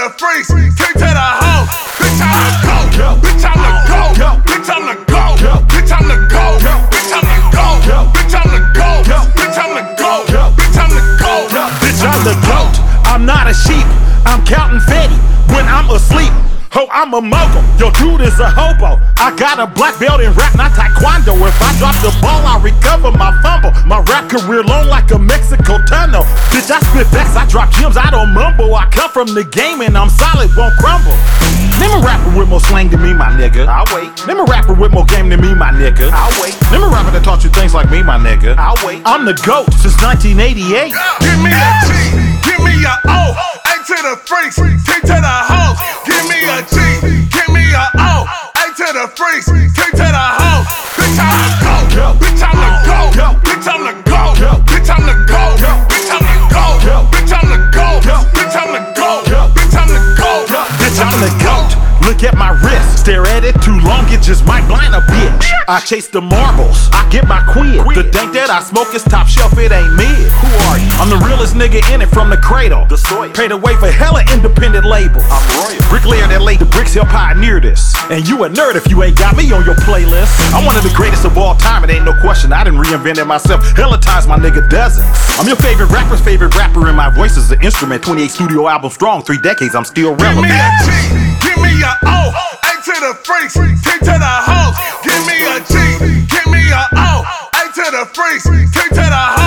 the freaks, T to the hoes. Bitch, I'm the go. Bitch, I'm the go. Bitch, I'm the go. Bitch, I'm the go. Bitch, I'm the go. Bitch, I'm the go. Bitch, I'm the go. Bitch, I'm the go. Bitch, I'm the goat. I'm not a sheep. I'm counting fatty when I'm asleep. Ho, I'm a mogul. Yo, dude is a hobo. I got a black belt in rap, not taekwondo. If I drop the ball, I recover my fumble. My rap career long like a Mexico tunnel. Bitch, I spit facts, I drop gems, I don't mumble. I come from the game and I'm solid, won't crumble. Name a rapper with more slang than me, my nigga. I'll wait. Name a rapper with more game than me, my nigga. I'll wait. Name a rapper that taught you things like me, my nigga. I'll wait. I'm the GOAT since 1988. Give me a G, give me a O. A to the freaks, T to the hoes. Give me a G, give me a O. A to the freaks, T to the hoes. Bitch, I'm the go. Bitch, I'm the go. Bitch, I'm the go. Bitch, I'm the go. Bitch, I'm the go. Bitch, I'm the go. Bitch, I'm the go. Bitch, I'm the go. Bitch, I'm the GOAT. Look at my wrist. Stare at it too long, it just might blind a bitch. I chase the marbles, I get my quid. The dank that I smoke is top shelf, it ain't mid. Who are you? I'm the realest nigga in it from the cradle. The soil. Paid away for hella independent labels. I'm royal. Bricklayer that laid the bricks, he'll pioneer this. And you a nerd if you ain't got me on your playlist. I'm one of the greatest of all time, it ain't no question. I done reinvented myself hella times, my nigga, dozens. I'm your favorite rapper's favorite rapper, and my voice is an instrument. 28 studio albums strong, 3 decades, I'm still relevant. Give me a G, give me a O. A to the freaks, T to the hoes. Give me a G, give me a O. A to the freaks, T to the hoes.